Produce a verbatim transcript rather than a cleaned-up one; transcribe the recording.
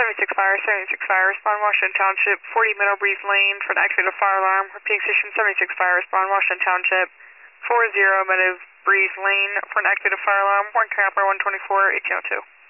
seventy-six fire, seventy-six fire, respond Washington Township, forty Meadow Breeze Lane for an activated fire alarm. Repeating station seventy-six fire, respond Washington Township, forty Meadow Breeze Lane for an activated fire alarm. One Capper, one twenty-four, eighteen oh two.